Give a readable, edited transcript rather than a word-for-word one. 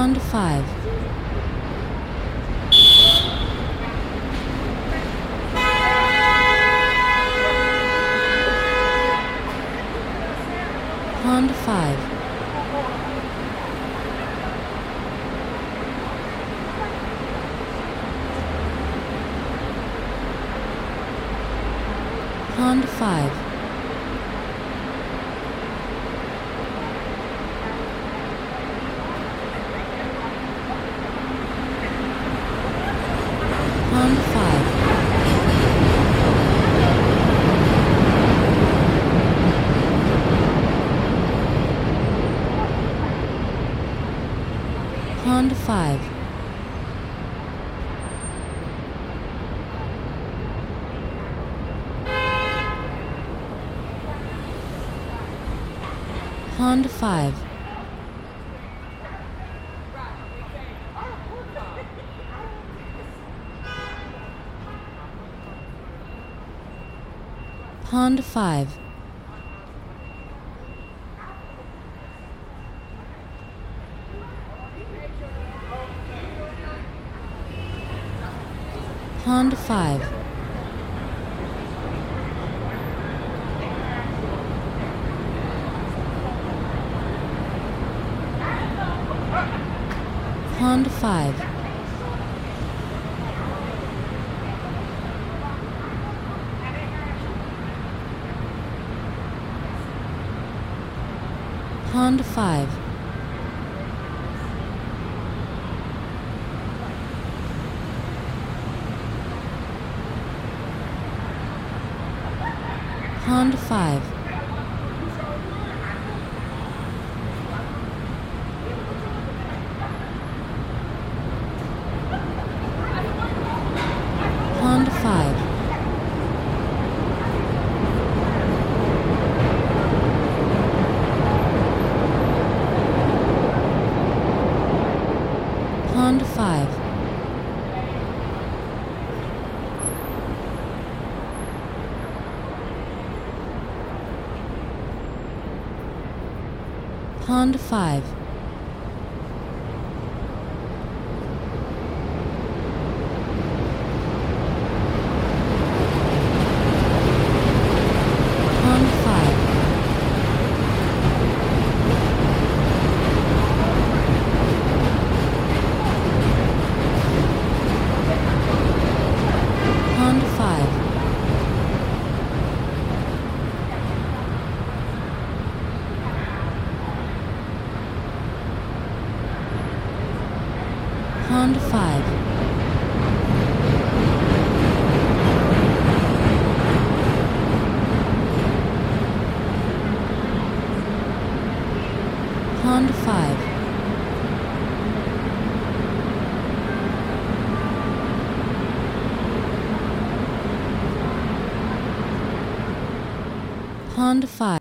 Honda 5. Honda 5. Honda 5. Honda 5. Honda 5. Honda 5. Honda 5. Honda 5. Honda 5. Honda 5. Honda 5. Honda 5. Honda 5. Honda 5. Honda 5. Honda 5. Honda 5. Honda 5. Honda 5.